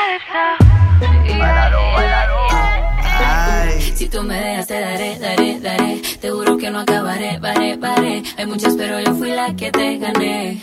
Si tú me dejas te daré, daré, daré. Te juro que no acabaré, baré, baré. Hay muchas pero yo fui la que te gané.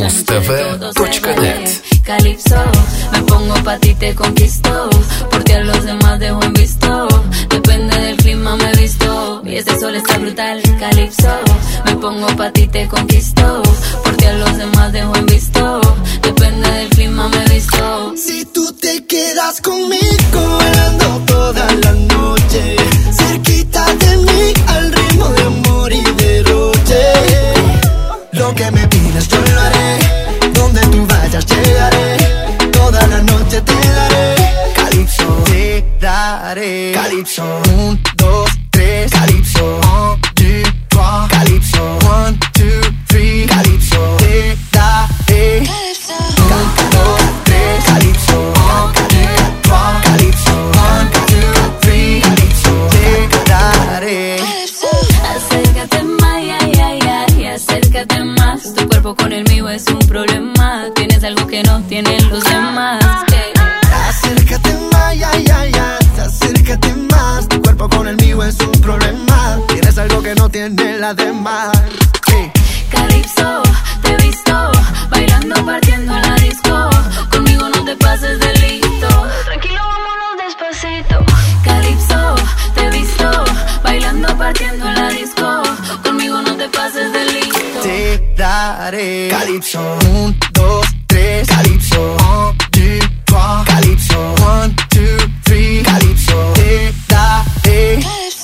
Mustv.net. Calypso, me pongo pa' ti, te conquisto. Por ti a los demás dejo en visto. Depende del clima me visto. Y este sol está brutal, Calypso. Me pongo pa' ti, te conquisto. Por ti a los demás dejo en visto. Depende del clima me visto. Si tú te quedas conmigo bailando toda la noche, cerquita de mí al ritmo de amor y derroche. Lo que me pidas yo lo haré, donde tú vayas llegaré, toda la noche te daré. Calypso, te daré. Calypso, 1, 2, 3. Calypso, 1, 2, 3. Calypso, 1, 2, 3. Calypso, te daré. 1, 2, 3. Calypso, 1, 2, 3. Calypso, 1, 2, 3. Calypso, te daré. Acércate más, ay, ay, ay, acércate más. Tu cuerpo con el mío es un problema. Tienes algo que no tienen los demás. Acércate más, ay, ay, ay, acércate más. Tu cuerpo con el mío es un problema. Tienes algo que no tienen las demás. Calypso, te he visto bailando, partiendo en la disco. Conmigo no te pases de listo. Tranquilo, vámonos despacito. Calypso, te he visto bailando, partiendo en la disco. Conmigo no te pases de listo. Te daré. Calypso, 1, 2, 3. Calypso, 1, 2, 3. Calypso, 1, 2, 3. Calypso, te daré. 1,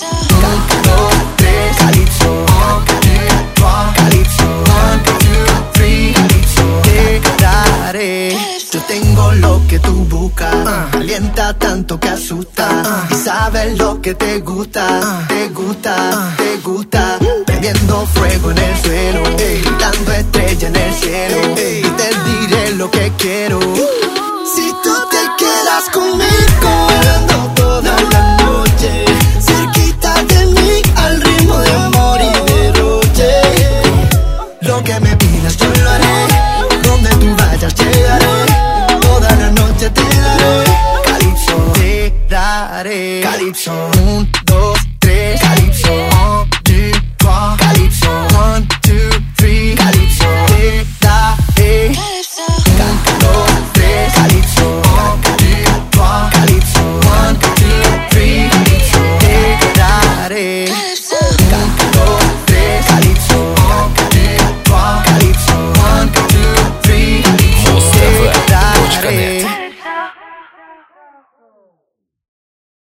2, 3. Calypso, 1, 2, 3. Calypso, 1, 2, 3. Calypso, te daré. Yo tengo lo que tú buscas, calienta tanto que asusta, y sabes lo que te gusta, te gusta, te gusta. Prendiendo fuego en el suelo, dando estrella en el cielo, y te diré lo que quiero.